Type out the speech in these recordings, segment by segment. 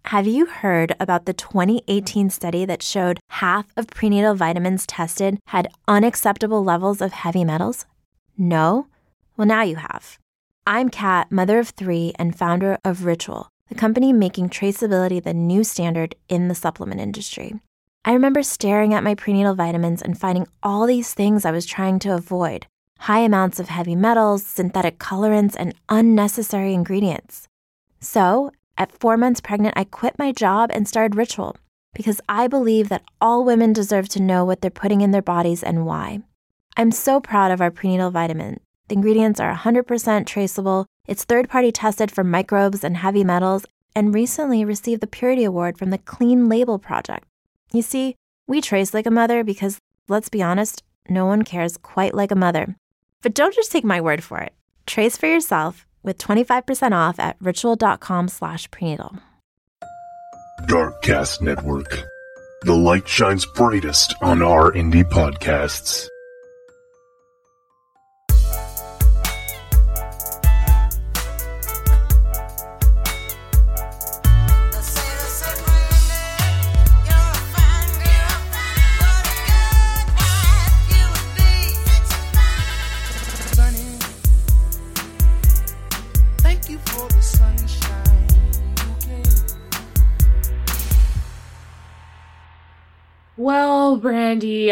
Have you heard about the 2018 study that showed half of prenatal vitamins tested had unacceptable levels of heavy metals? No? Well, now you have. I'm Kat, mother of 3 and founder of Ritual, the company making traceability the new standard in the supplement industry. I remember staring at my prenatal vitamins and finding all these things I was trying to avoid: high amounts of heavy metals, synthetic colorants, and unnecessary ingredients. So, at 4 months pregnant, I quit my job and started Ritual because I believe that all women deserve to know what they're putting in their bodies and why. I'm so proud of our prenatal vitamin. The ingredients are 100% traceable, it's third-party tested for microbes and heavy metals, and recently received the Purity Award from the Clean Label Project. You see, we trace like a mother because, let's be honest, no one cares quite like a mother. But don't just take my word for it. Trace for yourself with 25% off at ritual.com/prenatal. Darkcast Network. The light shines brightest on our indie podcasts. Well, Brandy,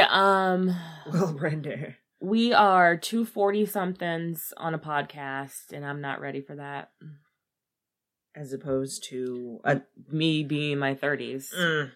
we are 2 40-somethings on a podcast, and I'm not ready for that. As opposed to Me being in my 30s. Well,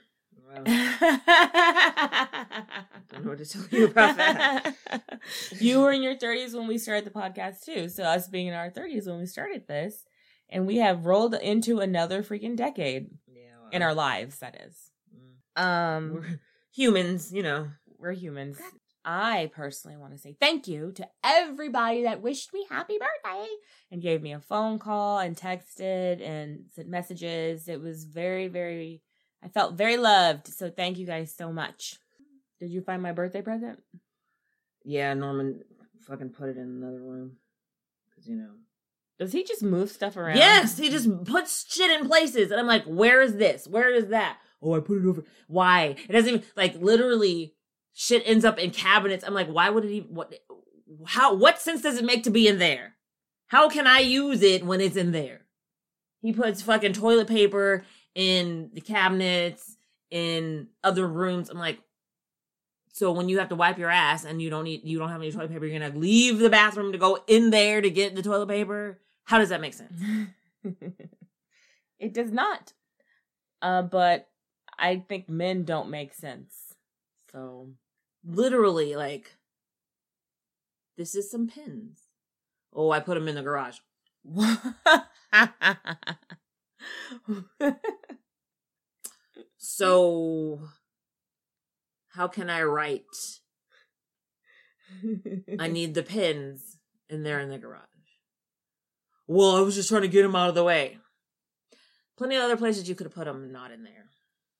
I don't know what to tell you about that. You were in your 30s when we started the podcast, too. So us being in our 30s when we started this, and we have rolled into another freaking decade in our lives, that is. We're humans, you know. We're humans. I personally want to say thank you to everybody that wished me happy birthday and gave me a phone call and texted and sent messages. It was very, I felt very loved. So thank you guys so much. Did you find my birthday present? Yeah, Norman fucking put it in another room. Because, you know. Does he just move stuff around? Yes, he just puts shit in places. And I'm like, where is this? Where is that? Oh, I put it over. Why? It doesn't even, like, literally, shit ends up in cabinets. I'm like, why would it even, what sense does it make to be in there? How can I use it when it's in there? He puts fucking toilet paper in the cabinets, in other rooms. I'm like, so when you have to wipe your ass and you don't have any toilet paper, you're gonna leave the bathroom to go in there to get the toilet paper? How does that make sense? It does not. But I think men don't make sense. So, literally, like, this is some pins. Oh, I put them in the garage. So, how can I write? I need the pins, and they're in the garage. Well, I was just trying to get them out of the way. Plenty of other places you could have put them, not in there.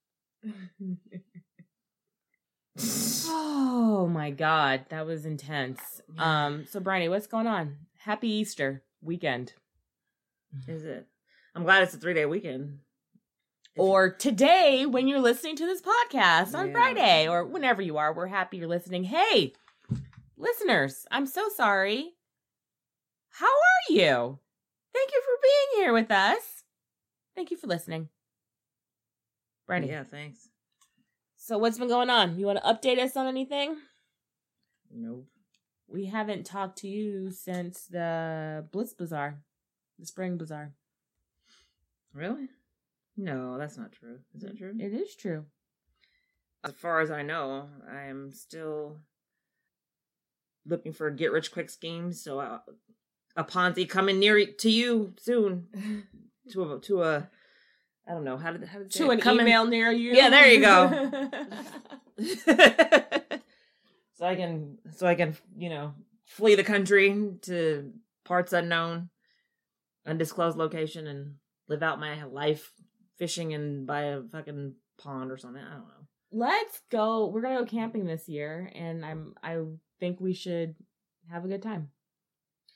Oh my God, that was intense. So Bryony, what's going on? Happy Easter weekend. Is it? I'm glad it's a 3-day weekend. Or today, when you're listening to this podcast on Friday, or whenever you are, we're happy you're listening. Hey, listeners, I'm so sorry. How are you? Thank you for being here with us. Thank you for listening. Brandy. Yeah, thanks. So what's been going on? You want to update us on anything? Nope. We haven't talked to you since the Blitz Bazaar. The Spring Bazaar. Really? No, that's not true. Is that true? It is true. As far as I know, I am still looking for get-rich-quick schemes, so a Ponzi coming near to you soon. to a I don't know how did to an email near you. Yeah, there you go. so I can flee the country to parts unknown, undisclosed location, and live out my life fishing and by a fucking pond or something. I don't know. Let's go. We're gonna go camping this year, and I think we should have a good time.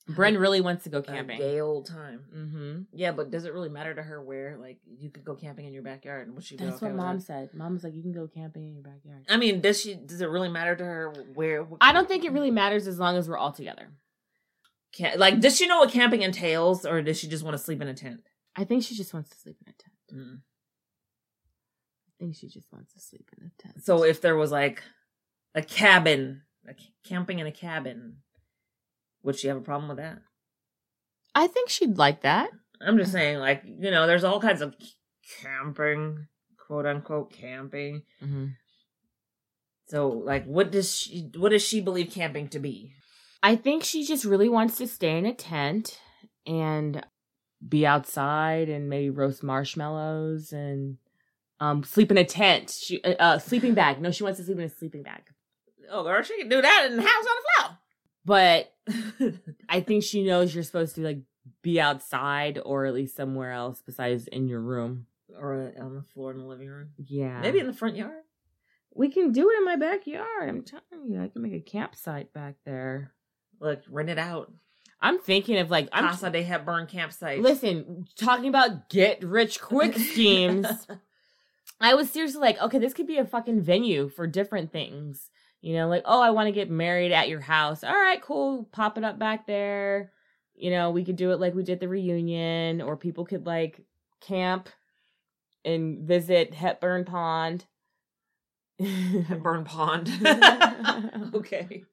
Bren really wants to go A camping. gay old time. Mm-hmm. Yeah, but does it really matter to her where? Like, you could go camping in your backyard, and would she be That's okay what with Mom that? said. Mom was like, you can go camping in your backyard. I mean, does it really matter to her where? I don't think it really matters as long as we're all together. Does she know what camping entails, or does she just want to sleep in a tent? I think she just wants to sleep in a tent. Mm. I think she just wants to sleep in a tent. So if there was like a cabin, camping in a cabin, would she have a problem with that? I think she'd like that. I'm just saying, like, there's all kinds of camping, quote unquote camping. Mm-hmm. So, like, what does she believe camping to be? I think she just really wants to stay in a tent and be outside and maybe roast marshmallows and sleep in a tent. Sleeping bag. No, she wants to sleep in a sleeping bag. Oh, girl, she can do that in the house on the floor. But I think she knows you're supposed to like be outside or at least somewhere else besides in your room. Or on the floor in the living room. Yeah. Maybe in the front yard. We can do it in my backyard. I'm telling you, I can make a campsite back there. Look, rent it out. I'm thinking of like Casa de Hepburn campsite. Listen, talking about get rich quick schemes. I was seriously like, okay, this could be a fucking venue for different things. Like, oh, I want to get married at your house. All right, cool. Pop it up back there. We could do it like we did the reunion, or people could like camp and visit Hepburn Pond. Hepburn Pond. Okay.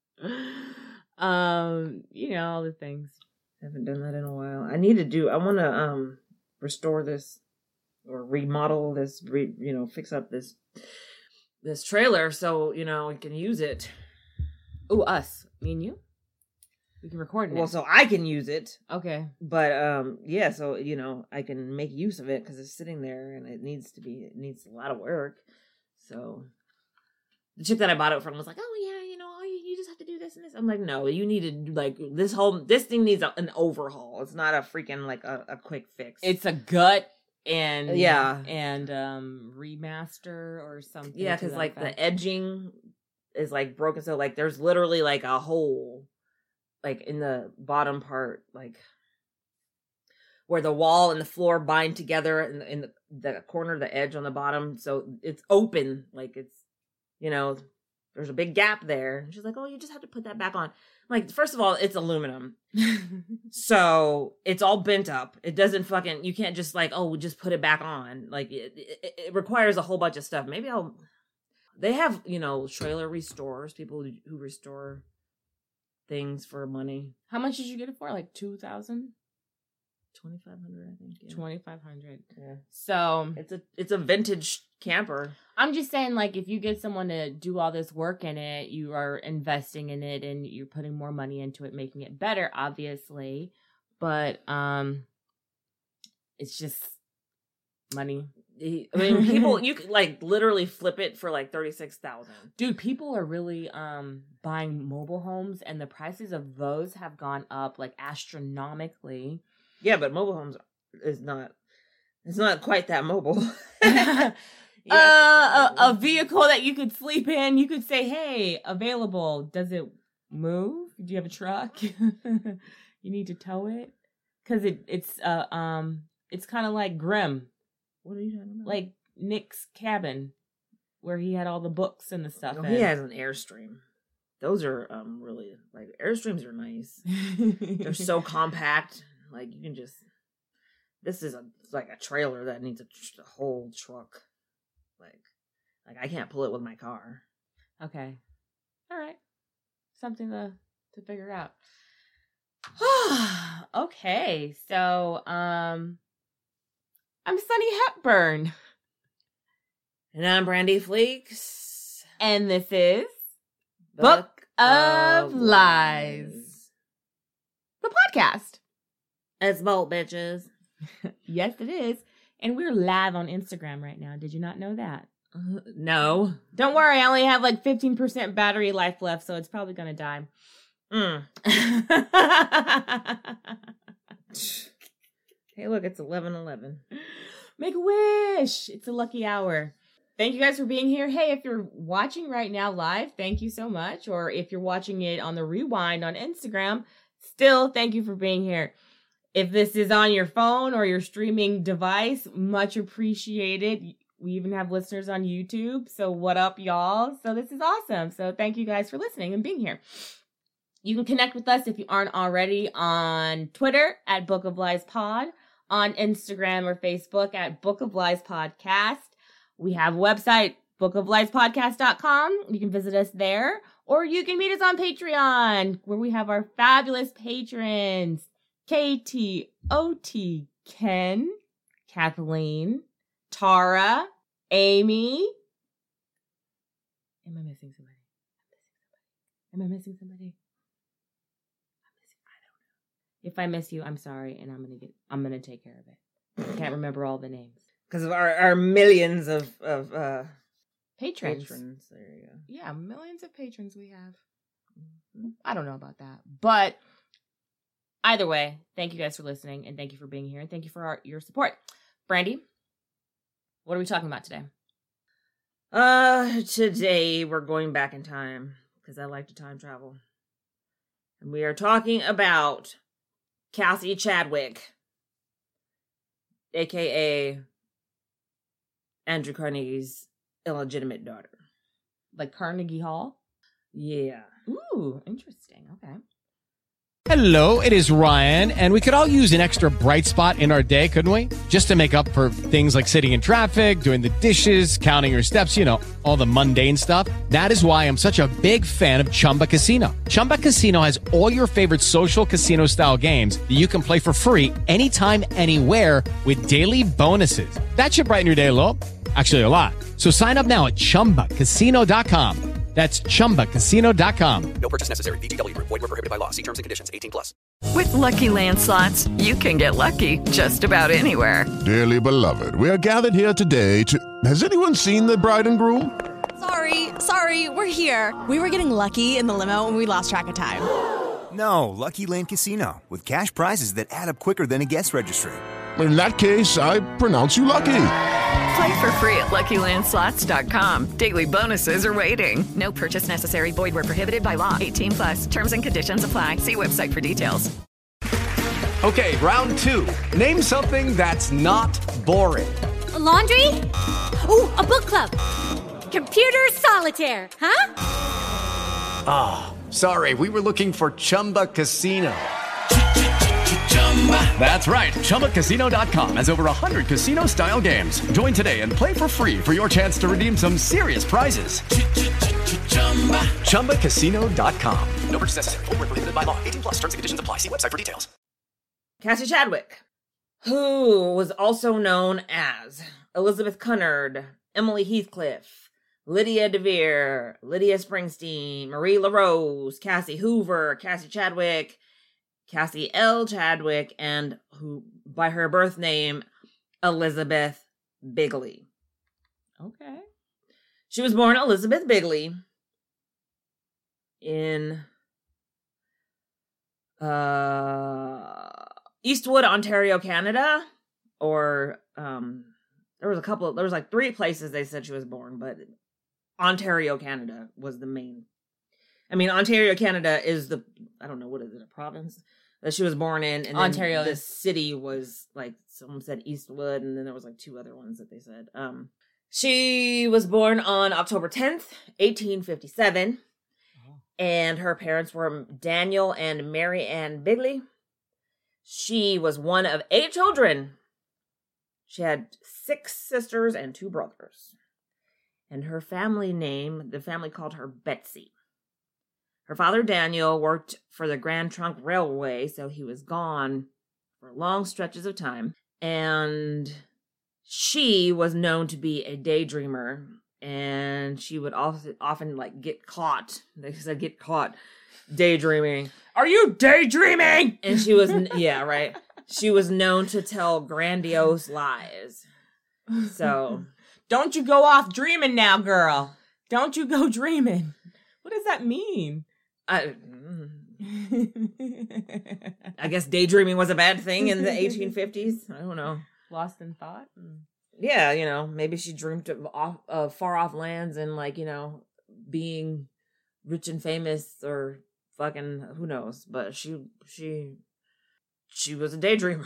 All the things. Haven't done that in a while. I want to restore this or remodel this, fix up this trailer so, we can use it. Oh, us. Me and you? We can record it. Well, so I can use it. Okay. But, yeah, so, I can make use of it because it's sitting there and it needs a lot of work. So the chick that I bought it from was like, oh, yeah, you just have to do this and this. I'm like, no, you need to, like, this thing needs an overhaul. It's not a freaking, like, a quick fix. It's a gut and remaster or something. Yeah, because, like, the edging is, like, broken. So, like, there's literally, like, a hole, like, in the bottom part, like, where the wall and the floor bind together in the corner of the edge on the bottom. So it's open, like, it's, there's a big gap there. And she's like, oh, you just have to put that back on. I'm like, first of all, it's aluminum. So it's all bent up. It doesn't you can't just like, oh, just put it back on. Like it requires a whole bunch of stuff. Maybe they have, trailer restorers, people who restore things for money. How much did you get it for? Like $2,000? $2,500, I think. Yeah. $2,500. Yeah. So it's a vintage camper. I'm just saying, like, if you get someone to do all this work in it, you are investing in it and you're putting more money into it, making it better, obviously. But it's just money. I mean, people, you could like literally flip it for like $36,000. Dude, people are really buying mobile homes, and the prices of those have gone up like astronomically. Yeah, but mobile homes it's not quite that mobile. A vehicle that you could sleep in. You could say, "Hey, available. Does it move? Do you have a truck? You need to tow it because it's kind of like Grimm. What are you talking about? Like Nick's cabin, where he had all the books and the stuff. No, he has an Airstream. Those are really like Airstreams are nice. They're so compact. Like you can just. This is like a trailer that needs a whole truck. Like I can't pull it with my car. Okay. All right. Something to figure out. Okay. So, I'm Sunny Hepburn. And I'm Brandy Fleeks. And this is Book of Lies. The podcast. It's bold, bitches. Yes, it is. And we're live on Instagram right now. Did you not know that? No. Don't worry, I only have like 15% battery life left, so it's probably going to die. Hey, look, it's 11:11. Make a wish. It's a lucky hour. Thank you guys for being here. Hey, if you're watching right now live, thank you so much. Or if you're watching it on the rewind on Instagram, Still, thank you for being here. If this is on your phone or your streaming device, much appreciated. We even have listeners on YouTube. So what up, y'all? So this is awesome. So thank you guys for listening and being here. You can connect with us if you aren't already on Twitter at Book of Lies Pod, on Instagram or Facebook at Book of Lies Podcast. We have a website, bookofliespodcast.com. You can visit us there, or you can meet us on Patreon, where we have our fabulous patrons, KTOT, Ken, Kathleen, Tara, Amy. Am I missing somebody? Am I missing somebody? If I miss you, I'm sorry, and I'm gonna take care of it. I can't remember all the names because of our millions of patrons. There you go. Yeah, millions of patrons we have. I don't know about that, but either way, thank you guys for listening, and thank you for being here, and thank you for your support. Brandy, what are we talking about today? Today we're going back in time because I like to time travel, and we are talking about Cassie Chadwick, a.k.a. Andrew Carnegie's illegitimate daughter. Like Carnegie Hall? Yeah. Ooh, interesting. Okay. Hello, it is Ryan, and we could all use an extra bright spot in our day, couldn't we? Just to make up for things like sitting in traffic, doing the dishes, counting your steps, all the mundane stuff. That is why I'm such a big fan of Chumba Casino. Chumba Casino has all your favorite social casino-style games that you can play for free anytime, anywhere with daily bonuses. That should brighten your day a little. Actually, a lot. So sign up now at ChumbaCasino.com. That's ChumbaCasino.com. No purchase necessary. VGW Group. Void where prohibited by law. See terms and conditions. 18+. With Lucky Land Slots, you can get lucky just about anywhere. Dearly beloved, we are gathered here today to... Has anyone seen the bride and groom? Sorry, we're here. We were getting lucky in the limo and we lost track of time. No, Lucky Land Casino. With cash prizes that add up quicker than a guest registry. In that case, I pronounce you lucky. Play for free at LuckyLandSlots.com. Daily bonuses are waiting. No purchase necessary. Void where prohibited by law. 18+. Terms and conditions apply. See website for details. Okay, round two. Name something that's not boring. A laundry? Ooh, a book club. Computer solitaire, huh? Ah, oh, sorry. We were looking for Chumba Casino. That's right. ChumbaCasino.com has over 100 casino-style games. Join today and play for free for your chance to redeem some serious prizes. ChumbaCasino.com. No purchase necessary. Void where prohibited by law. 18+. Terms and conditions apply. See website for details. Cassie Chadwick, who was also known as Elizabeth Cunard, Emily Heathcliff, Lydia DeVere, Lydia Springsteen, Marie LaRose, Cassie Hoover, Cassie Chadwick, Cassie L. Chadwick, and who, by her birth name, Elizabeth Bigley. Okay. She was born Elizabeth Bigley in Eastwood, Ontario, Canada, or there was like 3 places they said she was born, but Ontario, Canada was the main. I mean, Ontario, Canada is I don't know, what is it, a province that she was born in, and Ontario. The city was like, someone said Eastwood, and then there was like 2 other ones that they said. She was born on October 10th, 1857, and her parents were Daniel and Mary Ann Bigley. She was one of 8 children. She had 6 sisters and 2 brothers. And her family name, the family called her Betsy. Her father, Daniel, worked for the Grand Trunk Railway, so he was gone for long stretches of time. And she was known to be a daydreamer, and she would often like get caught. They said get caught daydreaming. Are you daydreaming? And she was, yeah, right. She was known to tell grandiose lies. So, don't you go off dreaming now, girl. Don't you go dreaming. What does that mean? I guess daydreaming was a bad thing in the 1850s. I don't know. Lost in thought? Yeah, maybe she dreamt of far off lands and being rich and famous or fucking, who knows? But she was a daydreamer.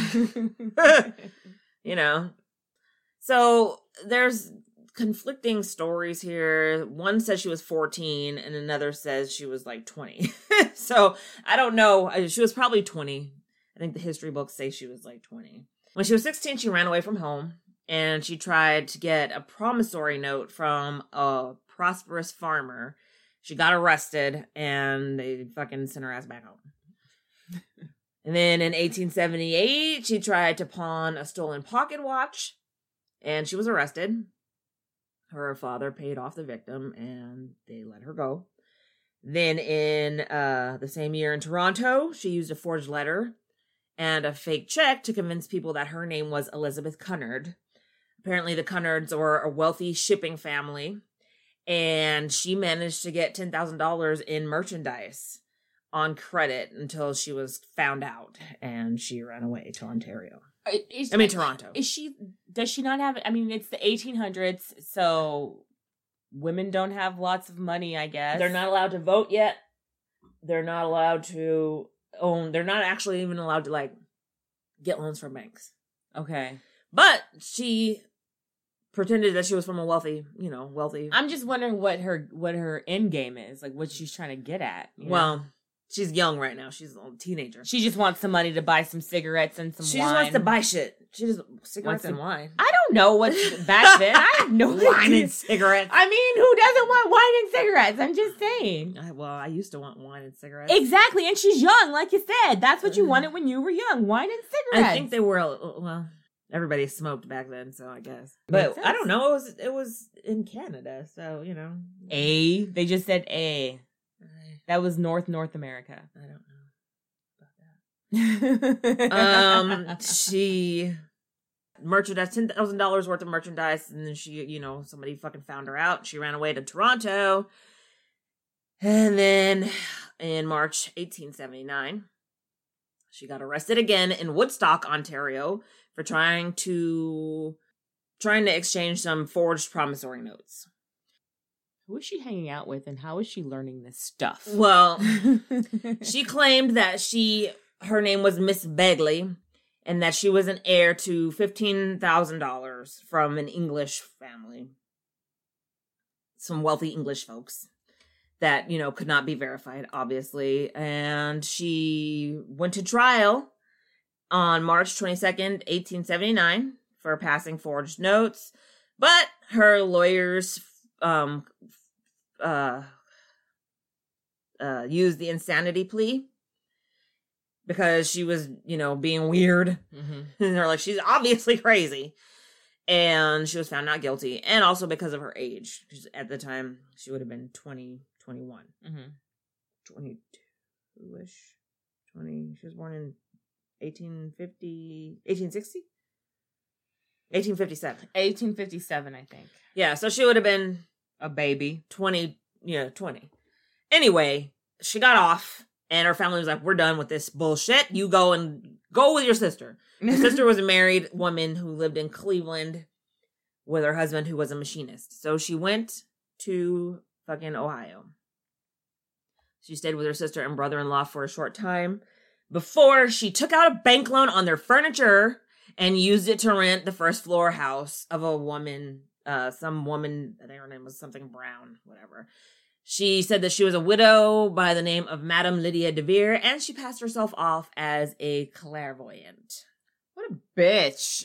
You know? So there's conflicting stories here. One says she was 14 and another says she was like 20. So I don't know. She was probably 20. I think the history books say she was like 20. When she was 16, she ran away from home and she tried to get a promissory note from a prosperous farmer. She got arrested and they fucking sent her ass back home. And then in 1878, she tried to pawn a stolen pocket watch and she was arrested. Her father paid off the victim and they let her go. Then in the same year in Toronto, she used a forged letter and a fake check to convince people that her name was Elizabeth Cunard. Apparently the Cunards were a wealthy shipping family, and she managed to get $10,000 in merchandise on credit until she was found out, and she ran away to Ontario. Toronto. Does she not have, it's the 1800s, so women don't have lots of money, I guess. They're not allowed to vote yet. They're not allowed to own. They're not actually even allowed to, like, get loans from banks. Okay. But she pretended that she was from a wealthy. I'm just wondering what her end game is, like what she's trying to get at. Well, she's young right now. She's a teenager. She just wants some money to buy some cigarettes and some wine. She just wants to buy shit. She just cigarettes and wine. I don't know what's back then. I have no wine and cigarettes. Who doesn't want wine and cigarettes? I'm just saying. I used to want wine and cigarettes. Exactly, and she's young, like you said. That's what you wanted when you were young, wine and cigarettes. I think they were, everybody smoked back then, so I guess. But I don't know. It was in Canada, so, A. They just said A. That was North America. I don't know about that. She merchandise, $10,000 worth of merchandise, and then she, somebody fucking found her out. She ran away to Toronto. And then in March 1879, she got arrested again in Woodstock, Ontario, for trying to exchange some forged promissory notes. Who is she hanging out with and how is she learning this stuff? Well, she claimed that her name was Miss Begley and that she was an heir to $15,000 from an English family. Some wealthy English folks that, could not be verified, obviously. And she went to trial on March 22nd, 1879 for passing forged notes. But her lawyers used the insanity plea because she was, being weird. Mm-hmm. And they're like, she's obviously crazy. And she was found not guilty. And also because of her age. At the time, she would have been 20, 21. Mm-hmm. 22-ish. 20. She was born in 1860? 1857. 1857, I think. Yeah, so she would have been a baby. 20. Anyway, she got off, and her family was like, we're done with this bullshit. You go with your sister. Her sister was a married woman who lived in Cleveland with her husband, who was a machinist. So she went to fucking Ohio. She stayed with her sister and brother-in-law for a short time before she took out a bank loan on their furniture and used it to rent the first floor house of a woman, some woman, I think her name was something Brown, whatever. She said that she was a widow by the name of Madame Lydia DeVere, and she passed herself off as a clairvoyant. What a bitch.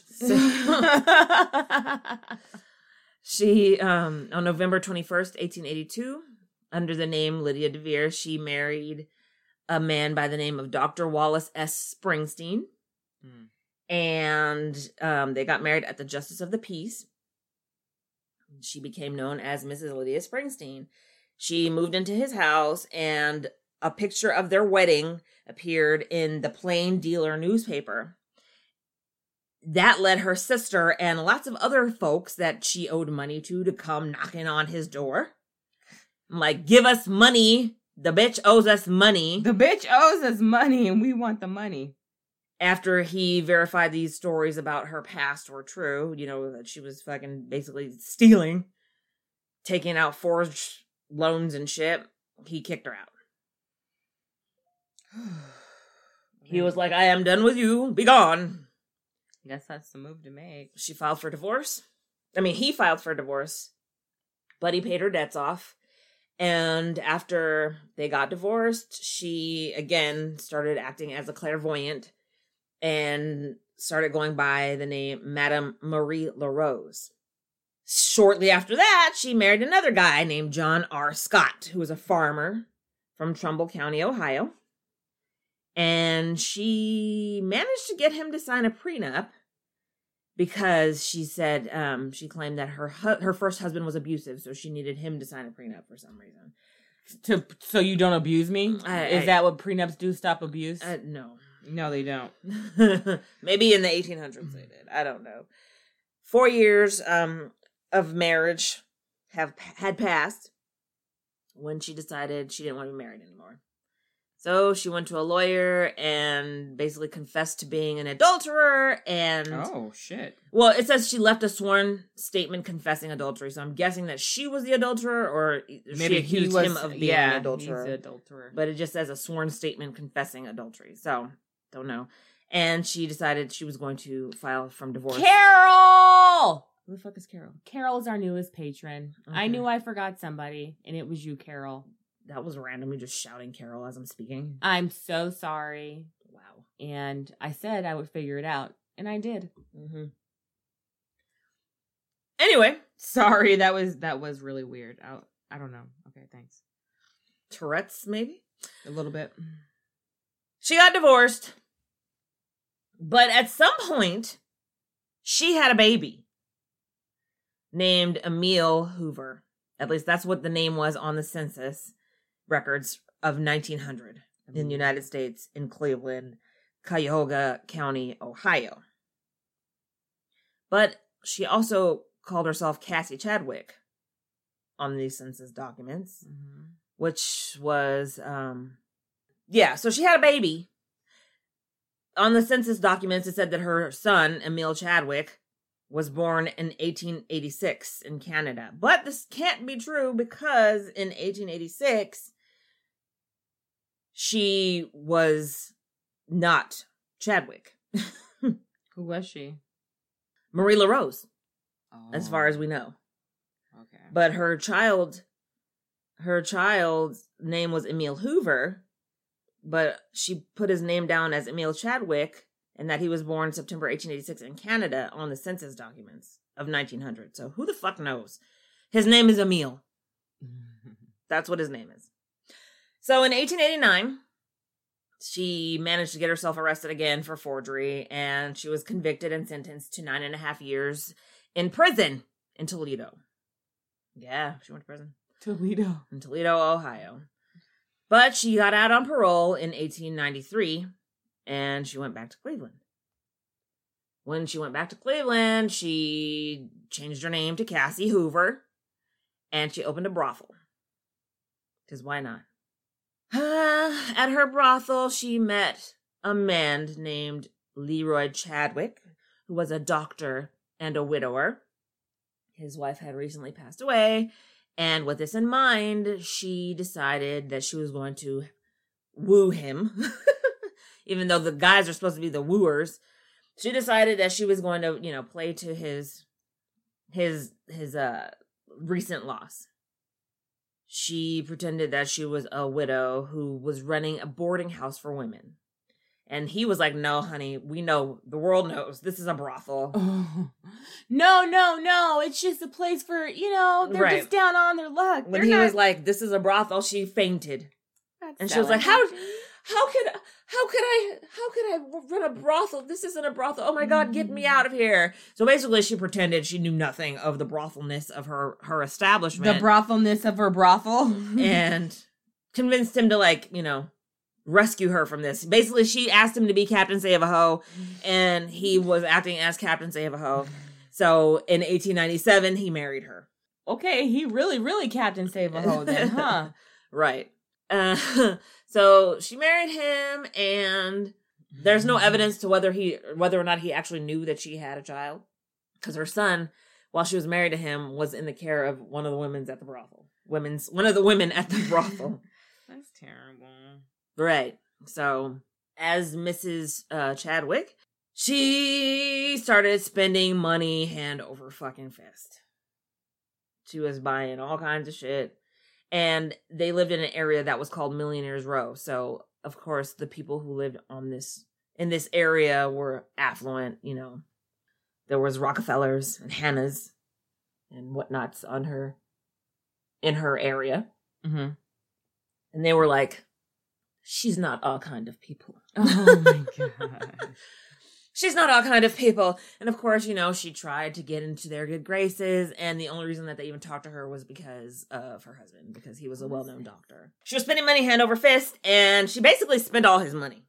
She, on November 21st, 1882, under the name Lydia DeVere, she married a man by the name of Dr. Wallace S. Springsteen. Mm. And they got married at the Justice of the Peace. She became known as Mrs. Lydia Springsteen. She moved into his house, and a picture of their wedding appeared in the Plain Dealer newspaper. That led her sister and lots of other folks that she owed money to come knocking on his door. I'm like, give us money. The bitch owes us money. The bitch owes us money, and we want the money. After he verified these stories about her past were true, that she was fucking basically stealing, taking out forged loans and shit, he kicked her out. He was like, I am done with you. Be gone. I guess that's the move to make. She filed for divorce. I mean, he filed for divorce, but he paid her debts off. And after they got divorced, she again started acting as a clairvoyant and started going by the name Madame Marie LaRose. Shortly after that, she married another guy named John R. Scott, who was a farmer from Trumbull County, Ohio. And she managed to get him to sign a prenup because she said she claimed that her first husband was abusive, so she needed him to sign a prenup for some reason. So you don't abuse me? Is that what prenups do? Stop abuse? No. No, they don't. Maybe in the 1800s they did. I don't know. 4 years of marriage had passed when she decided she didn't want to be married anymore. So she went to a lawyer and basically confessed to being an adulterer and... Oh, shit. Well, it says she left a sworn statement confessing adultery, so I'm guessing that she was the adulterer or maybe she accused him of being an adulterer. He's the adulterer. But it just says a sworn statement confessing adultery, so don't know. And she decided she was going to file from divorce. Carol! Who the fuck is Carol? Carol is our newest patron. Okay. I knew I forgot somebody, and it was you, Carol. That was randomly just shouting Carol as I'm speaking. I'm so sorry. Wow. And I said I would figure it out, and I did. Mm-hmm. Anyway. Sorry, that was really weird. I don't know. Okay, thanks. Tourette's, maybe? A little bit. She got divorced. But at some point, she had a baby named Emile Hoover. At least that's what the name was on the census records of 1900 in the United States in Cleveland, Cuyahoga County, Ohio. But she also called herself Cassie Chadwick on these census documents, which was, so she had a baby. On the census documents, it said that her son, Emile Chadwick, was born in 1886 in Canada. But this can't be true because in 1886, she was not Chadwick. Who was she? Marie LaRose, as far as we know. Okay. But her child's name was Emile Hoover, but she put his name down as Emile Chadwick, and that he was born September 1886 in Canada on the census documents of 1900. So who the fuck knows? His name is Emile. That's what his name is. So in 1889, she managed to get herself arrested again for forgery, and she was convicted and sentenced to 9.5 years in prison in Toledo. Yeah, she went to prison. In Toledo, Ohio. But she got out on parole in 1893, and she went back to Cleveland. When she went back to Cleveland, she changed her name to Cassie Hoover, and she opened a brothel. Because why not? At her brothel, she met a man named Leroy Chadwick, who was a doctor and a widower. His wife had recently passed away, and with this in mind, she decided that she was going to woo him. Even though the guys are supposed to be the wooers, she decided that she was going to, play to his recent loss. She pretended that she was a widow who was running a boarding house for women. And he was like, no, honey, we know, the world knows, this is a brothel. Oh. No, it's just a place for, they're just down on their luck. When he was like, this is a brothel, she fainted. And she was like, how could I run a brothel? This isn't a brothel. Oh my God, get me out of here. So basically she pretended she knew nothing of the brothelness of her establishment. The brothelness of her brothel. And convinced him to rescue her from this. Basically she asked him to be Captain Save-A-Ho, and he was acting as Captain Save-A-Ho. So in 1897, he married her. Okay, he really Captain Save-A-Ho then, huh? Right. So she married him, and there's no evidence to whether or not he actually knew that she had a child, because her son, while she was married to him, was in the care of one of the women at the brothel. One of the women at the brothel. That's terrible. Right. So, as Mrs. Chadwick, she started spending money hand over fucking fist. She was buying all kinds of shit. And they lived in an area that was called Millionaires Row. So, of course, the people who lived in this area were affluent, you know. There was Rockefellers and Hannahs and whatnots in her area. Mm-hmm. And they were like, she's not all kind of people. Oh my God. She's not all kind of people. And of course, you know, she tried to get into their good graces. And the only reason that they even talked to her was because of her husband, because he was a well-known doctor. She was spending money hand over fist, and she basically spent all his money.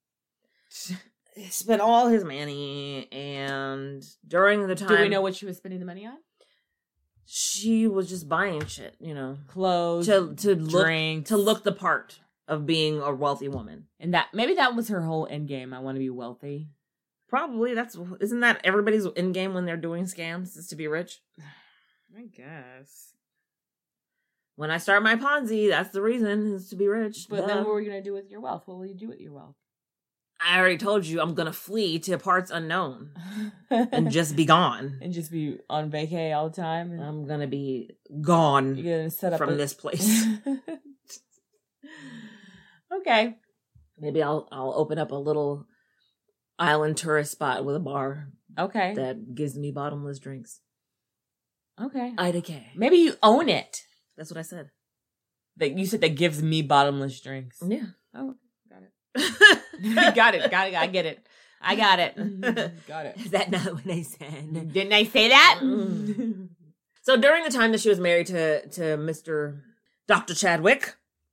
Spent all his money, and during the time... Do we know what she was spending the money on? She was just buying shit, you know. Clothes, drinks. To look the part of being a wealthy woman. And maybe that was her whole end game. I want to be wealthy. Probably. Isn't that everybody's end game when they're doing scams, is to be rich? I guess. When I start my Ponzi, that's the reason, is to be rich. But then what are you going to do with your wealth? What will you do with your wealth? I already told you I'm going to flee to parts unknown and just be gone. And just be on vacay all the time? I'm going to be gone You're gonna set up from this place. Okay. Maybe I'll open up a little island tourist spot with a bar. Okay. That gives me bottomless drinks. Okay. Ida K. Maybe you own it. That's what I said. You said that gives me bottomless drinks. Yeah. Oh, got it. got it. I get it. I got it. Got it. Is that not what I said? Didn't I say that? So during the time that she was married to Mr. Dr. Chadwick,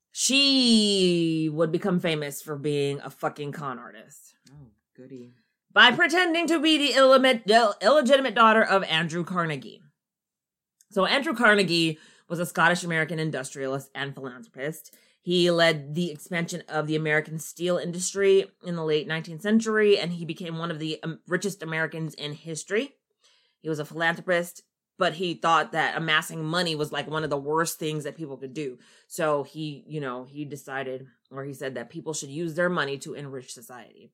she would become famous for being a fucking con artist. Oh, goody. By pretending to be the illegitimate daughter of Andrew Carnegie. So Andrew Carnegie was a Scottish-American industrialist and philanthropist. He led the expansion of the American steel industry in the late 19th century, and he became one of the richest Americans in history. He was a philanthropist, but he thought that amassing money was like one of the worst things that people could do. So he decided, or he said that people should use their money to enrich society.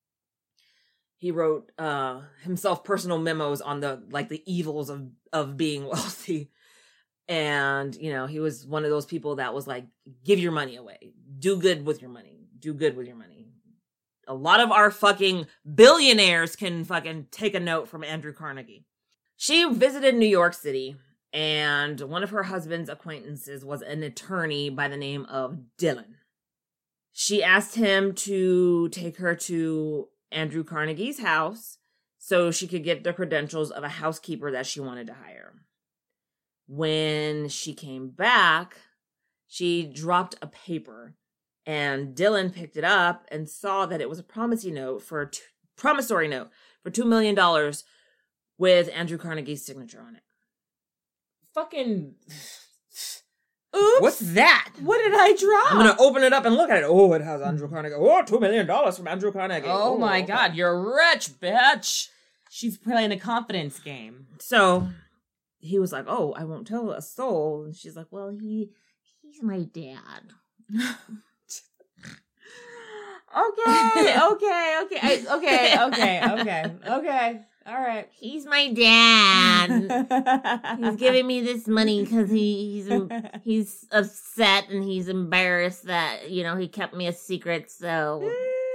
He wrote himself personal memos on the evils of being wealthy. And, you know, he was one of those people that was like, give your money away. Do good with your money. Do good with your money. A lot of our fucking billionaires can fucking take a note from Andrew Carnegie. She visited New York City, and one of her husband's acquaintances was an attorney by the name of Dylan. She asked him to take her to Andrew Carnegie's house so she could get the credentials of a housekeeper that she wanted to hire. When she came back, she dropped a paper, and Dylan picked it up and saw that it was a promissory note for $2 million with Andrew Carnegie's signature on it. Fucking... Oops. What's that? What did I drop? I'm going to open it up and look at it. Oh, it has Andrew Carnegie. Oh, $2 million from Andrew Carnegie. Oh my God, you're rich, bitch. She's playing a confidence game. So... he was like, oh, I won't tell a soul. And she's like, well, he's my dad. Okay. All right. He's my dad. He's giving me this money because he's upset and he's embarrassed that, you know, he kept me a secret. So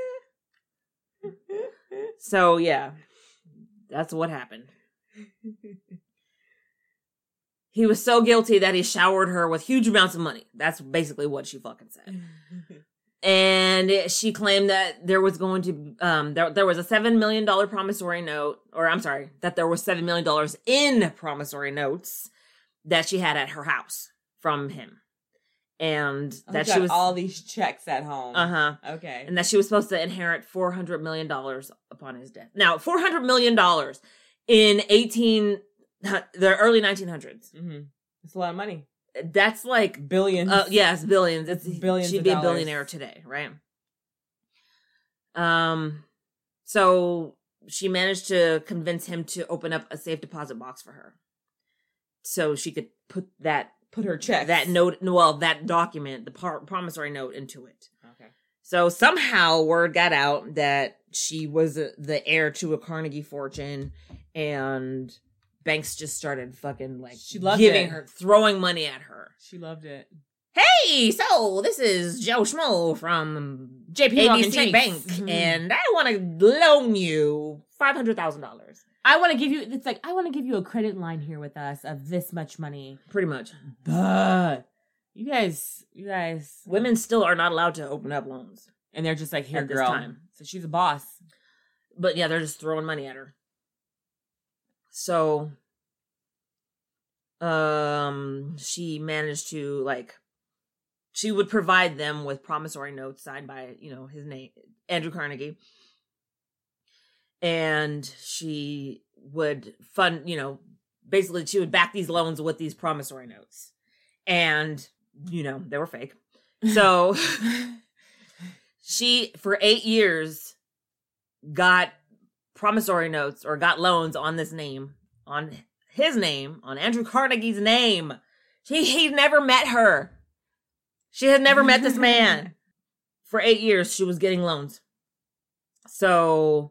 yeah, that's what happened. He was so guilty that he showered her with huge amounts of money. That's basically what she fucking said. And she claimed that there was going to, there was a $7 million promissory note, that there was $7 million in promissory notes that she had at her house from him. And that she was all these checks at home. Okay. And that she was supposed to inherit $400 million upon his death. Now, $400 million in the early 1900s. Mm-hmm. It's a lot of money. That's like billions. Yes, billions. It's billions. She'd be a billionaire today, right? So she managed to convince him to open up a safe deposit box for her, so she could put her check, that note, that document, the promissory note, into it. Okay. So somehow word got out that she was the heir to a Carnegie fortune, and banks just started fucking like giving her, throwing money at her. She loved it. Hey, so this is Joe Schmo from JP Morgan ABC Chase. Bank, and I want to loan you $500,000. I want to give you. It's like I want to give you a credit line here with us of this much money. Pretty much. But you guys, women still are not allowed to open up loans, and they're just like, here, at girl. this time. So she's a boss. But yeah, they're just throwing money at her. So, she managed to she would provide them with promissory notes signed by, his name, Andrew Carnegie. And she would fund, basically she would back these loans with these promissory notes. And, they were fake. So she, for 8 years, got promissory notes or got loans on this name, on his name, on Andrew Carnegie's name. He never met her. She had never met this man. For 8 years, she was getting loans. So,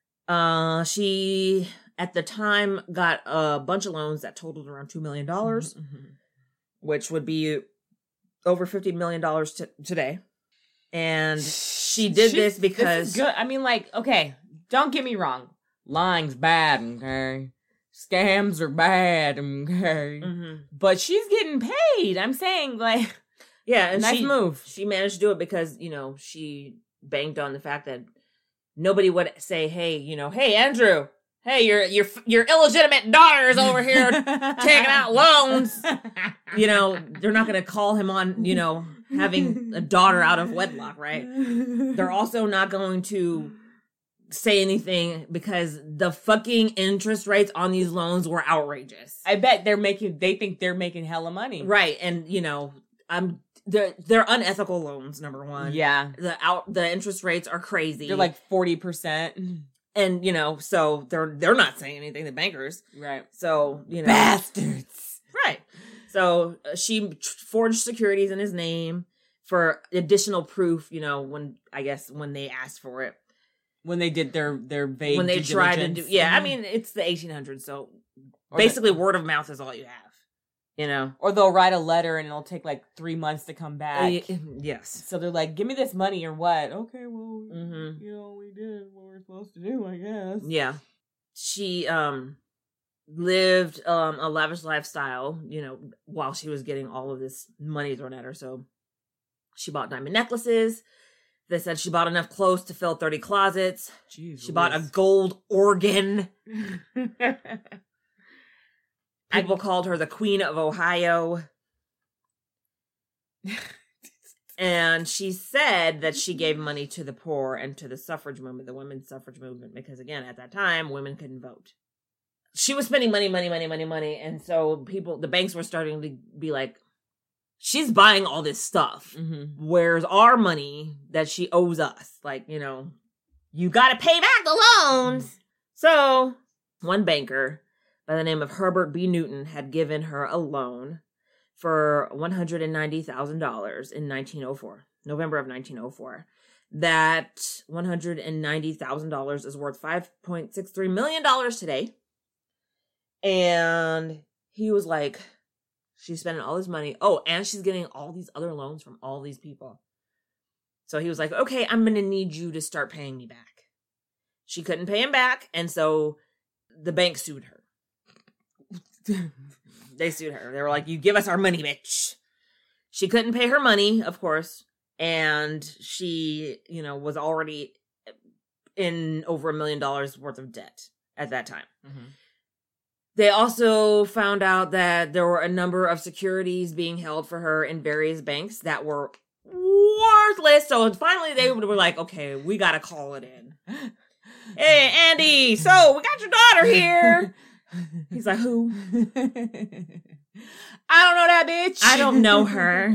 she, at the time, got a bunch of loans that totaled around $2 million, which would be over $50 million today. And she did this because... This is good. I mean, okay, don't get me wrong. Lying's bad, okay? Scams are bad, okay? But she's getting paid. I'm saying, yeah, and nice move. She managed to do it because, she banked on the fact that nobody would say, hey, hey, Andrew, hey, your illegitimate daughter is over here taking out loans. They're not going to call him on, having a daughter out of wedlock, right? They're also not going to say anything because the fucking interest rates on these loans were outrageous. I bet they think they're making hella money. Right. And, they're unethical loans, number one. Yeah. The interest rates are crazy. They're 40%. And, so they're not saying anything, the bankers. Right. So, bastards. Right. So she forged securities in his name for additional proof, when they asked for it. When they did their vague when they due tried diligence. to do, I mean, it's the 1800s, so basically word of mouth is all you have, Or they'll write a letter and it'll take 3 months to come back. Yes. So they're like, give me this money or what? Okay, well, we did what we're supposed to do, I guess. Yeah. She lived a lavish lifestyle, while she was getting all of this money thrown at her. So she bought diamond necklaces. They said she bought enough clothes to fill 30 closets. Jeez, she bought a gold organ. People called her the Queen of Ohio. And she said that she gave money to the poor and to the suffrage movement, the women's suffrage movement, because again, at that time, women couldn't vote. She was spending money. And so the banks were starting to be like, she's buying all this stuff. Where's our money that she owes us? You got to pay back the loans. So one banker by the name of Herbert B. Newton had given her a loan for $190,000 in 1904, November of 1904. That $190,000 is worth $5.63 million today. And he was like, she's spending all this money. Oh, and she's getting all these other loans from all these people. So he was like, okay, I'm going to need you to start paying me back. She couldn't pay him back. And so the bank sued her. They sued her. They were like, you give us our money, bitch. She couldn't pay her money, of course. And she, was already in over $1 million worth of debt at that time. They also found out that there were a number of securities being held for her in various banks that were worthless. So finally they were like, okay, we got to call it in. Hey, Andy, so we got your daughter here. He's like, who? I don't know that bitch. I don't know her.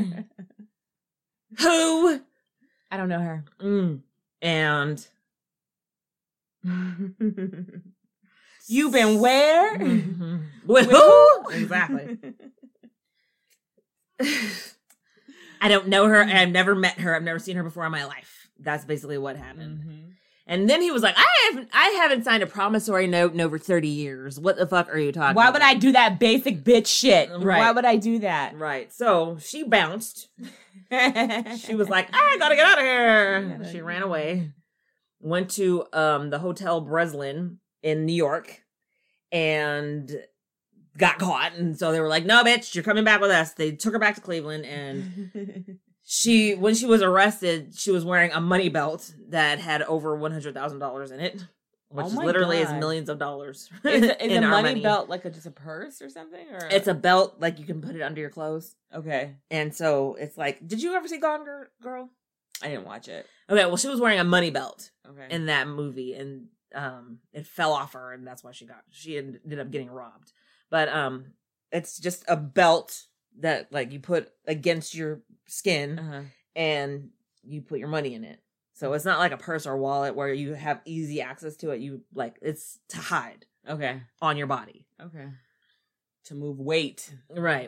Who? I don't know her. And you been where? With who? Exactly. I don't know her. I've never met her. I've never seen her before in my life. That's basically what happened. And then he was like, I haven't signed a promissory note in over 30 years. What the fuck are you talking Why about? would I do that basic bitch shit? Right. Why would I do that? Right. So she bounced. She was like, I gotta get out of here. She ran away. Went to the Hotel Breslin in New York and got caught. And so they were like, no, bitch, you're coming back with us. They took her back to Cleveland, and when she was arrested, she was wearing a money belt that had over $100,000 in it, which literally is millions of dollars. Is in a our money belt like just a purse or something? Or it's a belt, like you can put it under your clothes. Okay. And so it's like, did you ever see Gone Girl? I didn't watch it. Okay, well, she was wearing a money belt Okay. in that movie, and it fell off her, and that's why she ended up getting robbed. But it's just a belt that like you put against your skin, and you put your money in it. So it's not like a purse or wallet where you have easy access to it. You like, it's to hide on your body. Okay. To move weight. Right.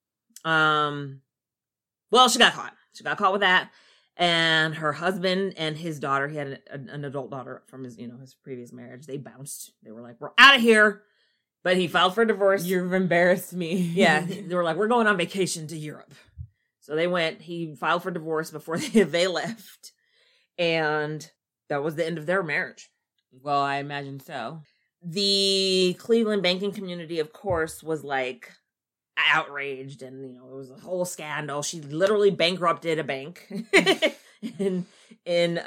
Well, she got caught. She got caught with that. And her husband and his daughter, he had an adult daughter from his previous marriage. They bounced. They were like, we're out of here. But he filed for divorce. You've embarrassed me. Yeah. They were like, we're going on vacation to Europe. So they went. He filed for divorce before they left. And that was the end of their marriage. Well, I imagine so. The Cleveland banking community, of course, was like outraged, and it was a whole scandal. She literally bankrupted a bank in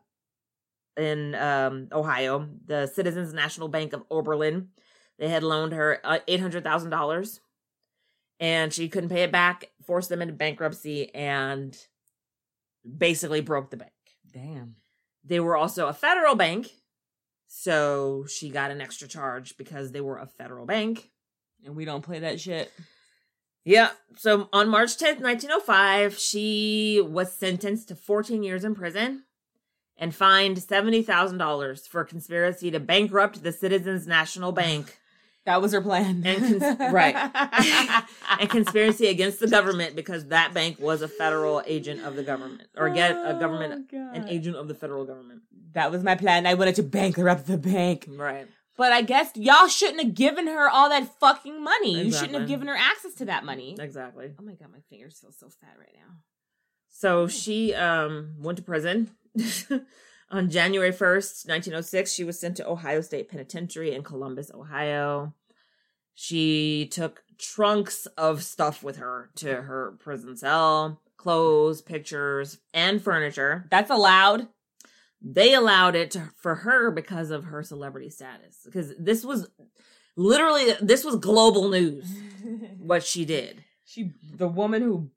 Ohio, the Citizens National Bank of Oberlin. They had loaned her $800,000, and she couldn't pay it back, forced them into bankruptcy, and basically broke the bank. Damn. They were also a federal bank, so she got an extra charge because they were a federal bank. And we don't play that shit. Yeah. So on March 10th, 1905, she was sentenced to 14 years in prison and fined $70,000 for conspiracy to bankrupt the Citizens National Bank. That was her plan. And right. And conspiracy against the government, because that bank was a federal agent of the government, or an agent of the federal government. That was my plan. I wanted to bankrupt the bank. Right. But I guess y'all shouldn't have given her all that fucking money. Exactly. You shouldn't have given her access to that money. Exactly. Oh my God, my fingers feel so fat right now. So she went to prison. On January 1st, 1906, she was sent to Ohio State Penitentiary in Columbus, Ohio. She took trunks of stuff with her to her prison cell, clothes, pictures, and furniture. That's allowed. They allowed it for her because of her celebrity status. Because this was global news, what she did. The woman who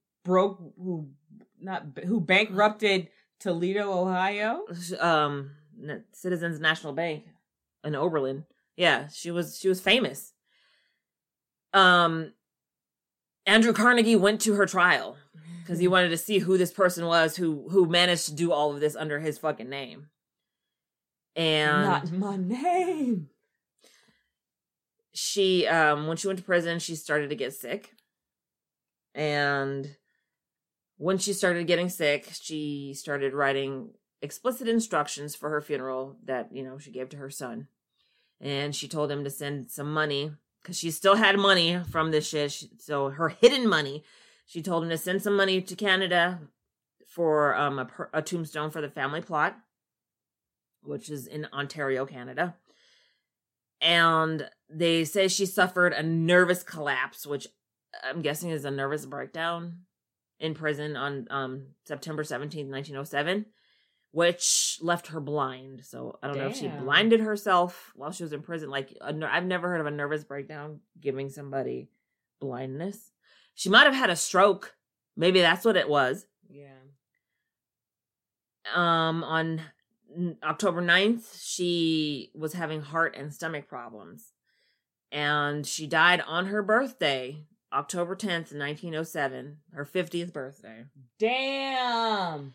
bankrupted Toledo, Ohio? Citizens National Bank in Oberlin. Yeah, she was famous. Andrew Carnegie went to her trial because he wanted to see who this person was who managed to do all of this under his fucking name. And not my name. She when she went to prison, she started to get sick. And when she started getting sick, she started writing explicit instructions for her funeral that, she gave to her son. And she told him to send some money, because she still had money from this shit. So her hidden money, she told him to send some money to Canada for a tombstone for the family plot, which is in Ontario, Canada. And they say she suffered a nervous collapse, which I'm guessing is a nervous breakdown, in prison on September 17th, 1907, which left her blind. So I don't know if she blinded herself while she was in prison. Like, I've never heard of a nervous breakdown giving somebody blindness. She might have had a stroke. Maybe that's what it was. Yeah. On October 9th, she was having heart and stomach problems. And she died on her birthday, October 10th, 1907, her 50th birthday. Damn.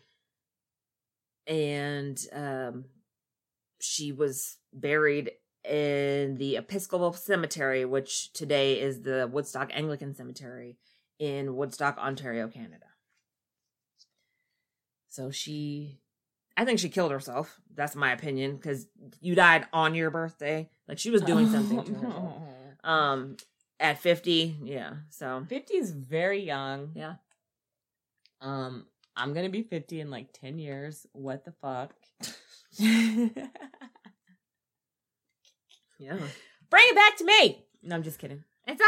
And she was buried in the Episcopal Cemetery, which today is the Woodstock Anglican Cemetery in Woodstock, Ontario, Canada. So she I think she killed herself. That's my opinion, because you died on your birthday. Like, she was doing something to herself. At 50, yeah. So 50 is very young. Yeah. I'm gonna be 50 in like 10 years. What the fuck? Yeah. Bring it back to me. No, I'm just kidding. It's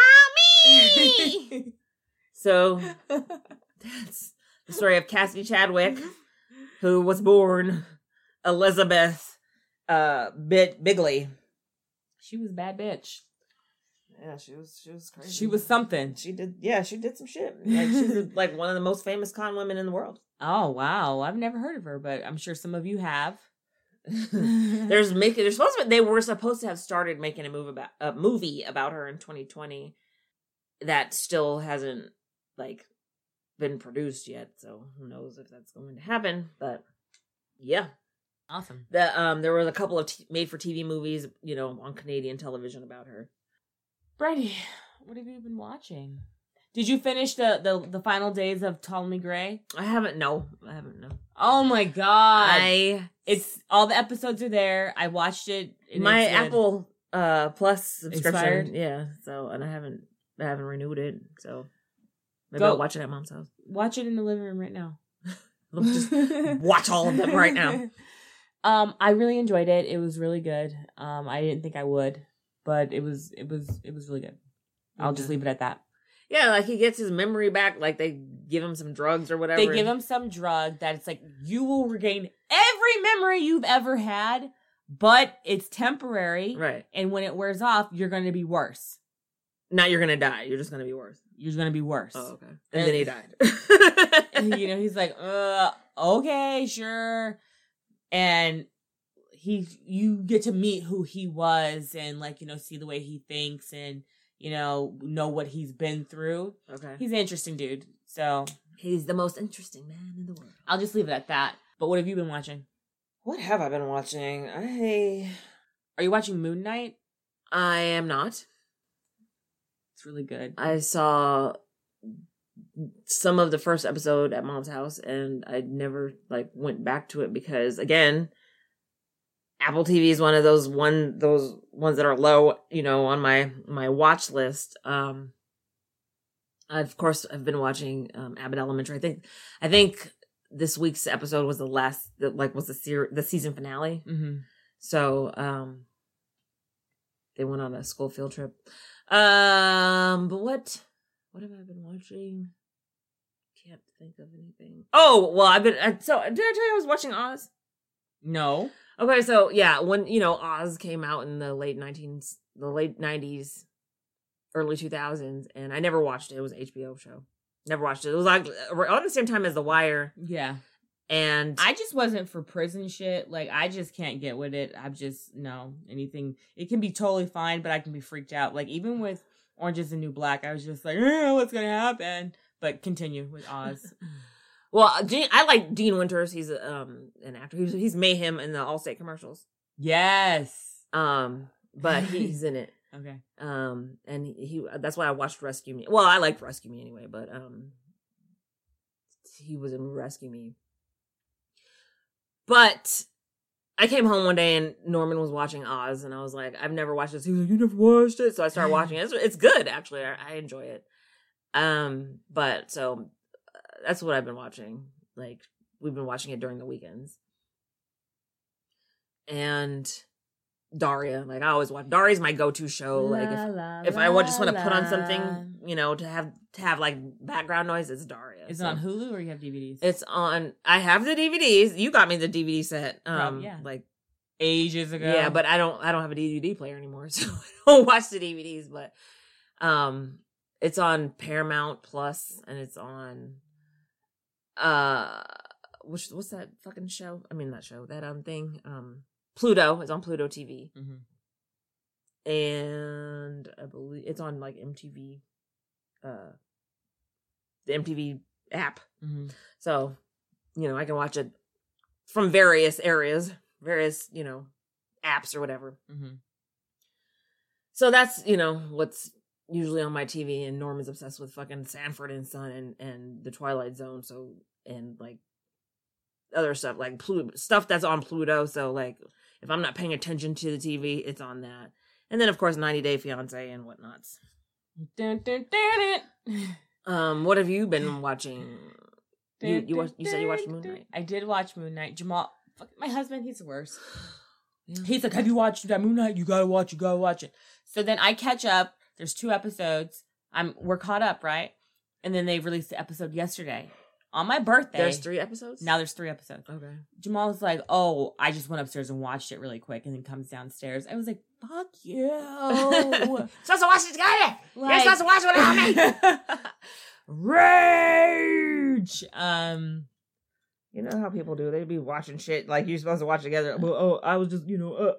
all about me. So that's the story of Cassidy Chadwick, who was born Elizabeth Bigley. She was a bad bitch. Yeah, she was crazy. She was something. She did some shit. Like, she's like one of the most famous con women in the world. Oh wow, I've never heard of her, but I'm sure some of you have. They were supposed to have started making a movie about her in 2020 that still hasn't like been produced yet, so who knows if that's going to happen. But yeah, awesome. There were a couple of made for TV movies, on Canadian television about her. Brady, what have you been watching? Did you finish the final days of Ptolemy Gray? I haven't. No. Oh my god! It's all the episodes are there. I watched it. My Apple Plus subscription, expired? yeah. So, and I haven't renewed it. So maybe I'll watch it at Mom's house. Watch it in the living room right now. Just watch all of them right now. I really enjoyed it. It was really good. I didn't think I would, but it was really good. I'll just leave it at that. Yeah, like he gets his memory back, like they give him some drugs or whatever. They give him some drug that it's like, you will regain every memory you've ever had, but it's temporary. Right. And when it wears off, you're going to be worse. Not you're going to die. You're just going to be worse. You're going to be worse. Oh, okay. And then he died. And, he's like, okay, sure. And you get to meet who he was and like, see the way he thinks and, know what he's been through. Okay. He's an interesting dude. So he's the most interesting man in the world. I'll just leave it at that. But what have you been watching? What have I been watching? Are you watching Moon Knight? I am not. It's really good. I saw some of the first episode at Mom's house and I never went back to it because, again, Apple TV is one of those ones that are low, on my watch list. Of course, I've been watching Abbott Elementary. I think this week's episode was the season finale. Mm-hmm. So they went on a school field trip. But what have I been watching? Can't think of anything. Oh, well, did I tell you I was watching Oz? No. Okay, so yeah, when Oz came out in the late 90s, early 2000s, and I never watched it. It was an HBO show. Never watched it. It was like around the same time as The Wire. Yeah. And I just wasn't for prison shit. Like, I just can't get with it. Anything. It can be totally fine, but I can be freaked out. Like, even with Orange is the New Black, I was just like, what's going to happen? But continue with Oz. Well, I like Dean Winters. He's an actor. He's Mayhem in the Allstate commercials. Yes. But he's in it. Okay. And he that's why I watched Rescue Me. Well, I liked Rescue Me anyway, but he was in Rescue Me. But I came home one day and Norman was watching Oz, and I was like, I've never watched this. He was like, you never watched it? So I started watching it. It's good, actually. I enjoy it. But so that's what I've been watching. Like, we've been watching it during the weekends. And Daria, I always watch. Daria's my go-to show. If I just want to put on something, to have like background noise, it's Daria. Is it on Hulu or you have DVDs? It's on. I have the DVDs. You got me the DVD set. Yeah. Ages ago. Yeah, but I don't have a DVD player anymore, so I don't watch the DVDs. But it's on Paramount Plus, and it's on what's that fucking show? I mean, not show, that thing. Pluto. It's on Pluto TV. Mm-hmm. And I believe it's on MTV, the MTV app. Mm-hmm. So, I can watch it from various areas, apps or whatever. Mm-hmm. So that's, what's usually on my TV, and Norman's obsessed with fucking Sanford and Son and The Twilight Zone. So, and other stuff, like stuff that's on Pluto. So, like, if I'm not paying attention to the TV, it's on that. And then, of course, 90 Day Fiancé and whatnots. Dun, dun, dun, dun. What have you been watching? You said you watched Moon Knight. I did watch Moon Knight. Jamal, my husband, he's the worst. Yeah. He's like, have you watched that Moon Knight? You gotta watch it. So then I catch up. There's 2 episodes. We're caught up, right? And then they released the episode yesterday. On my birthday. There's 3 episodes? Now there's 3 episodes. Okay. Jamal was like, oh, I just went upstairs and watched it really quick, and then comes downstairs. I was like, fuck you. Supposed to watch it together. You're supposed to watch it without me. Rage. You know how people do. They be watching shit like you're supposed to watch together. Well, I was just,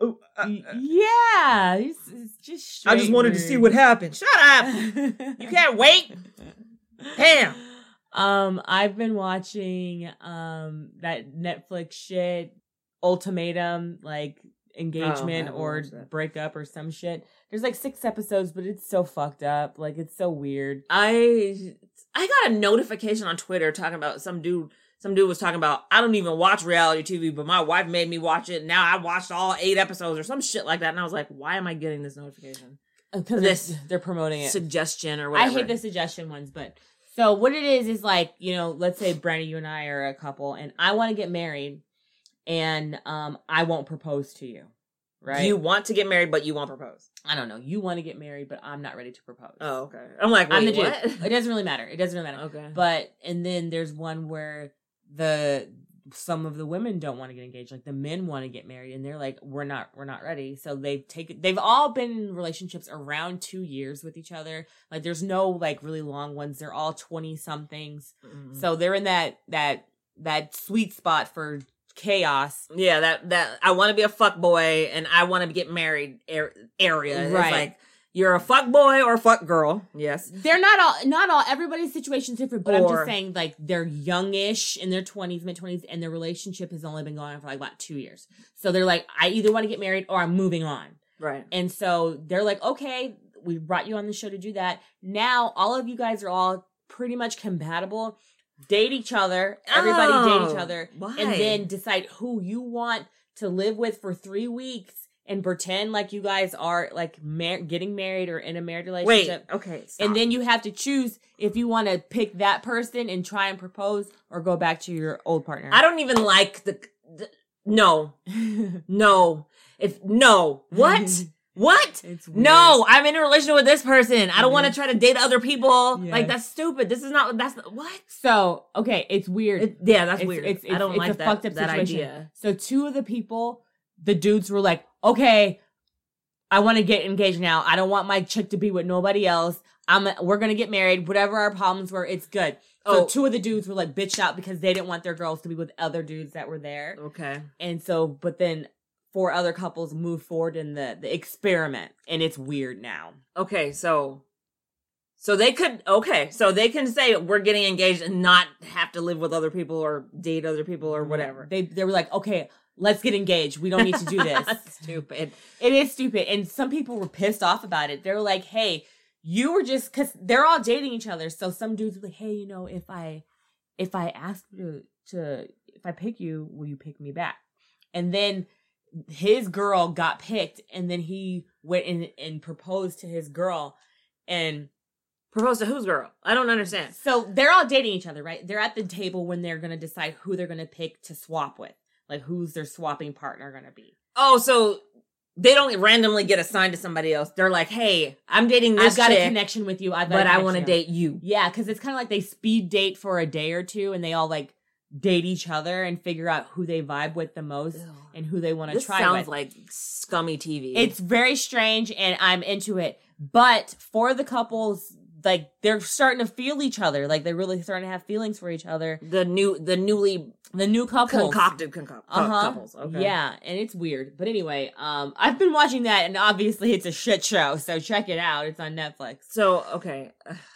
yeah. It's just straight I just wanted to see what happened. Shut up. You can't wait. Damn. I've been watching that Netflix shit, Ultimatum, like engagement or breakup or some shit. There's like 6 episodes, but it's so fucked up. Like, it's so weird. I got a notification on Twitter talking about some dude was talking about, I don't even watch reality TV, but my wife made me watch it. Now I watched all 8 episodes or some shit like that. And I was like, why am I getting this notification? Because they're promoting it. Suggestion or whatever. I hate the suggestion ones, but so what it is like, let's say Brandy, you and I are a couple and I want to get married and I won't propose to you. Right? You want to get married, but you won't propose. I don't know. You want to get married, but I'm not ready to propose. Oh, okay. I'm like, wait, I'm the dude. what? It doesn't really matter. Okay. But, and then there's one where some of the women don't want to get engaged. Like, the men want to get married, and they're like, we're not ready. So they've all been in relationships around 2 years with each other. Like, there's no, like, really long ones. They're all 20-somethings. Mm-hmm. So they're in that sweet spot for chaos. Yeah, that I want to be a fuck boy and I want to get married area. Right. It's like, you're a fuck boy or a fuck girl. Yes. They're not all, everybody's situation's different, but I'm just saying, like, they're youngish in their 20s, mid-20s, and their relationship has only been going on for like about 2 years. So they're like, I either want to get married or I'm moving on. Right. And so they're like, okay, we brought you on the show to do that. Now all of you guys are all pretty much compatible. Date each other. Everybody date each other. Why? And then decide who you want to live with for 3 weeks and pretend like you guys are like getting married or in a married relationship. Wait, okay. Stop. And then you have to choose if you want to pick that person and try and propose or go back to your old partner. I don't even like no. What? What? It's weird. No, I'm in a relationship with this person. I don't want to try to date other people. Yeah. Like, that's stupid. What? So, okay, it's weird. That's weird. I don't like that fucked up that situation. idea. So 2 of the people, the dudes were like, okay, I want to get engaged now. I don't want my chick to be with nobody else. We're going to get married. Whatever our problems were, it's good. So 2 of the dudes were like bitched out because they didn't want their girls to be with other dudes that were there. Okay. And so, but then 4 other couples move forward in the experiment, and it's weird now. Okay, so they can say we're getting engaged and not have to live with other people or date other people or whatever. They were like, okay, let's get engaged. We don't need to do this. That's stupid. It is stupid. And some people were pissed off about it. They were like, hey, you were just, because they're all dating each other. So some dudes were like, hey, if I ask you if I pick you, will you pick me back? And then his girl got picked, and then he went and proposed to his girl. And proposed to whose girl? I don't understand. So they're all dating each other, right? They're at the table when they're going to decide who they're going to pick to swap with. Like, who's their swapping partner going to be. Oh, so they don't randomly get assigned to somebody else. They're like, hey, I'm dating this I've got chick, a connection with you. but I want to date you. Yeah, because it's kind of like they speed date for a day or 2, and they all, like, date each other and figure out who they vibe with the most and who they want to try with. This sounds like scummy TV. It's very strange, and I'm into it. But for the couples, like, they're starting to feel each other. Like, they're really starting to have feelings for each other. The new couples. Concocted couples. Okay. Yeah, and it's weird. But anyway, I've been watching that, and obviously it's a shit show, so check it out. It's on Netflix. So, okay.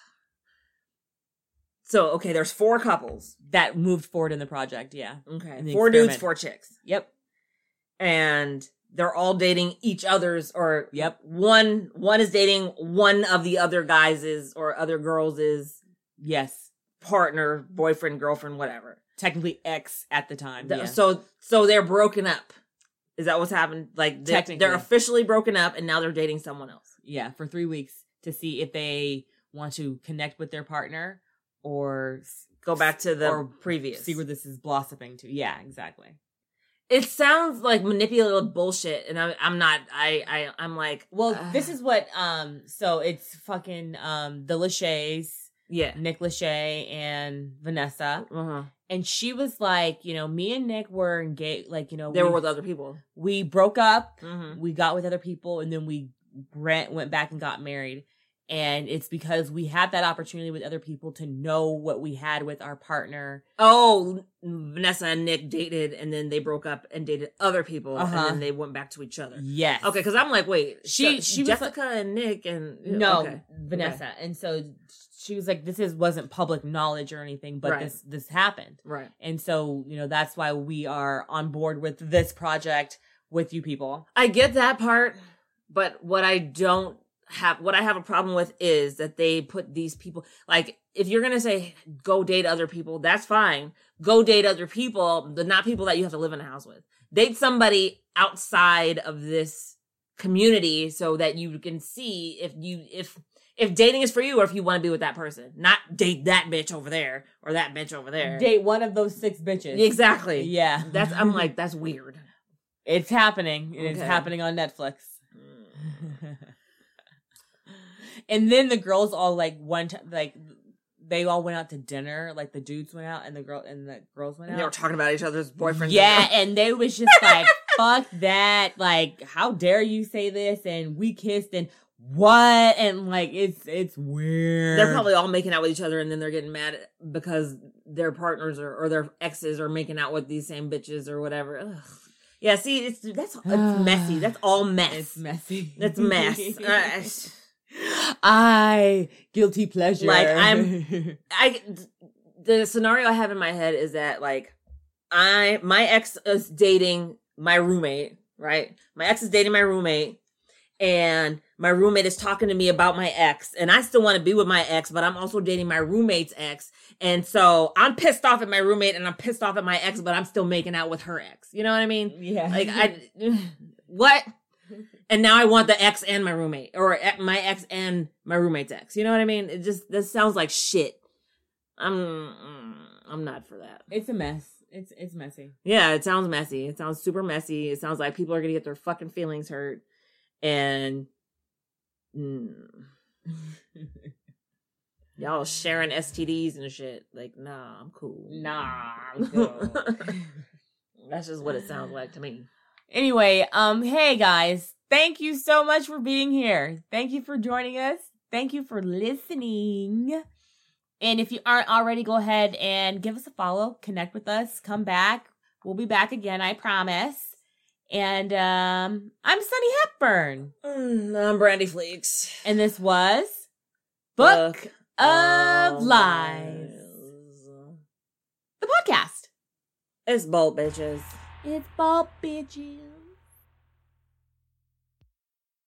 There's 4 couples. That moved forward in the project, yeah. Okay. 4 dudes, 4 chicks. Yep. And they're all dating each other's, or yep. One is dating one of the other guys' or other girls' yes, partner, boyfriend, girlfriend, whatever. technically ex at the time. So they're broken up. Is that what's happened? Like they're officially broken up, and now they're dating someone else. Yeah, for 3 weeks to see if they want to connect with their partner or go back to the previous. See where this is blossoming to. Yeah, exactly. It sounds like manipulative bullshit, and I'm not. I'm like, well, this is what. So it's fucking the Lachey's. Yeah, Nick Lachey and Vanessa. And she was like, me and Nick were engaged. Like, they were with other people. We broke up. We got with other people, and then we went back and got married. And it's because we had that opportunity with other people to know what we had with our partner. Oh, Vanessa and Nick dated, and then they broke up and dated other people, and then they went back to each other. Yes. Okay, because I'm like, wait, she Jessica and Nick and Vanessa, and so she was like, this wasn't public knowledge or anything, but this happened, right? And so that's why we are on board with this project with you people. I get that part, but what I have a problem with is that they put these people, like, if you're gonna say go date other people, that's fine. Go date other people, but not people that you have to live in a house with. Date somebody outside of this community so that you can see if dating is for you or if you want to be with that person. Not date that bitch over there or that bitch over there. Date one of those 6 bitches. Exactly. Yeah. I'm like, that's weird. It's happening. It's happening on Netflix. And then the girls all they all went out to dinner. Like the dudes went out and the girls went out. They were talking about each other's boyfriends. Yeah, and they was just like, fuck that. Like, how dare you say this? And we kissed and what? And like, it's weird. They're probably all making out with each other and then they're getting mad because their partners or their exes are making out with these same bitches or whatever. Ugh. Yeah, see, it's messy. That's all mess. It's messy. That's mess. Guilty pleasure. Like the scenario I have in my head is that like my ex is dating my roommate, right? My ex is dating my roommate, and my roommate is talking to me about my ex, and I still want to be with my ex, but I'm also dating my roommate's ex, and so I'm pissed off at my roommate and I'm pissed off at my ex, but I'm still making out with her ex. You know what I mean? Yeah. Like what? And now I want the ex and my roommate, or my ex and my roommate's ex. You know what I mean? This sounds like shit. I'm not for that. It's a mess. It's messy. Yeah, it sounds messy. It sounds super messy. It sounds like people are gonna get their fucking feelings hurt, and y'all sharing STDs and shit. Like, nah, I'm cool. Nah, I'm cool. That's just what it sounds like to me. Anyway, hey guys, thank you so much for being here. Thank you for joining us. Thank you for listening. And if you aren't already, go ahead and give us a follow, connect with us, come back. We'll be back again, I promise. And I'm Sunny Hepburn. I'm Brandy Fleeks. And this was Book of Lies. The podcast. It's Bold Bitches. It's Bold Bitches.